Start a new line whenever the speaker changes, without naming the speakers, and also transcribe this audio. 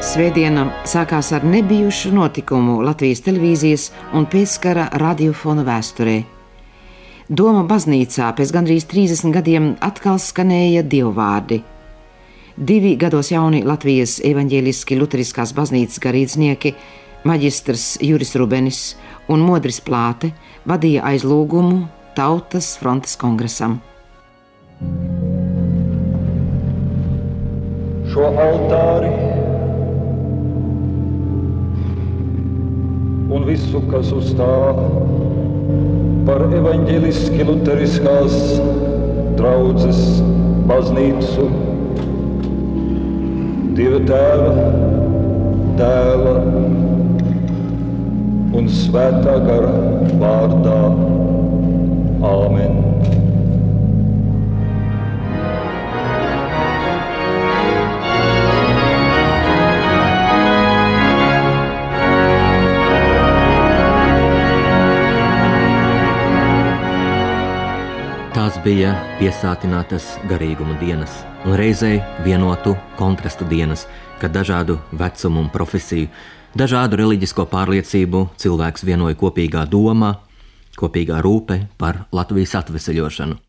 Svētdiena sākās ar nebijušu notikumu Latvijas televīzijas un pēckara radiofona vēsturē. Doma baznīcā pēc gandrīz 30 gadiem atkal skanēja dievvvārdi. 2 gados jauni Latvijas evaņģēliski luteriskās baznīcas garīdznieki, maģistrs Juris Rubenis un Modris Plāte vadīja aizlūgumu Tautas frontes kongresam.
Šo altāri un visu, kas uz tā par evaņģēliski luteriskās draudzes baznīcu Dieva Tēva, Dēla un Svētā gara vārdā. Āmen.
Tās bija piesātinātas garīguma dienas un reizē vienotu kontrastu dienas, kad dažādu vecumu un profesiju, dažādu reliģisko pārliecību cilvēks vienoja kopīgā domā, kopīgā rūpe par Latvijas atveseļošanu.